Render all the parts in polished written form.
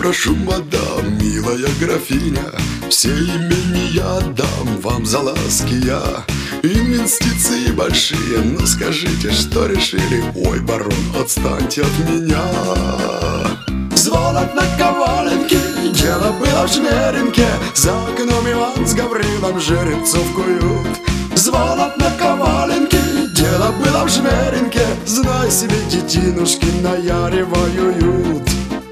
прошу, мадам, милая графиня, все имени я дам вам за ласки я. Инвестиции большие, но скажите, что решили? Ой, барон, отстаньте от меня. Звонок на коваленке, дело было в Жмеринке, за окном Иван с Гаврилом жеребцов куют. Звонок на коваленке, дело было в Жмеринке, знай себе, детинушки наяривают.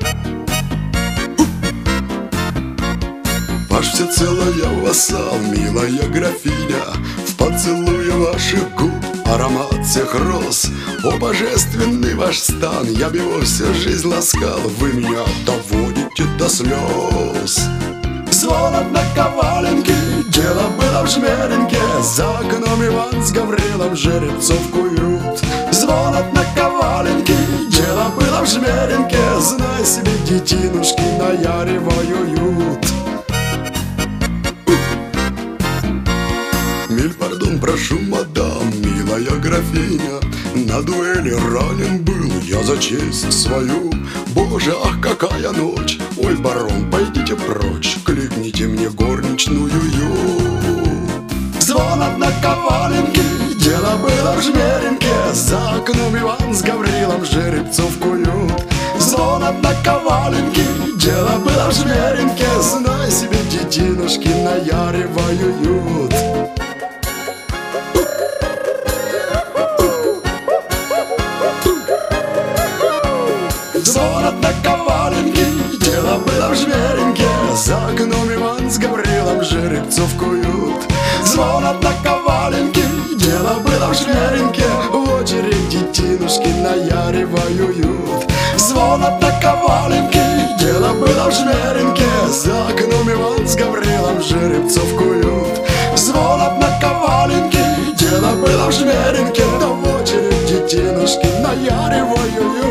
Ваш всецело я вассал, милая графиня, в поцелуе ваших губ аромат всех роз. О, божественный ваш стан, я бы его всю жизнь ласкал, вы меня доводите до слез. Звонок на коваленке, дело было в Жмеринке, за окном Иван с Гаврилом жеребцов куют. Звонок на коваленке, дело было в Жмеринке, знай себе, детинушки наяривают. Миль пардон, прошу, мадам, милая графиня, на дуэли ранен был я за честь свою. Боже, ах, какая ночь! Ой, барон, пойдите прочь, кликните мне горничную. Звонок на коваленке, дело было в Жмеринке, за окном Иван с Гаврилом жеребцов куют. Звонок на коваленке, дело было в Жмеринке, знай себе, детинушки наяривают. Звонок на коваленке, дело было в Жмеринке, за окном Иван с Гаврилом жеребцов куют. Звонок на коваленке, дело было в Жмеринке, в очередь детинушки наяривают. Звонок на коваленке, дело было в Жмеринке, за окном Иван с Гаврилом жеребцов куют. Звонок на коваленке, дело было в Жмеринке, в очередь детинушки наяривают.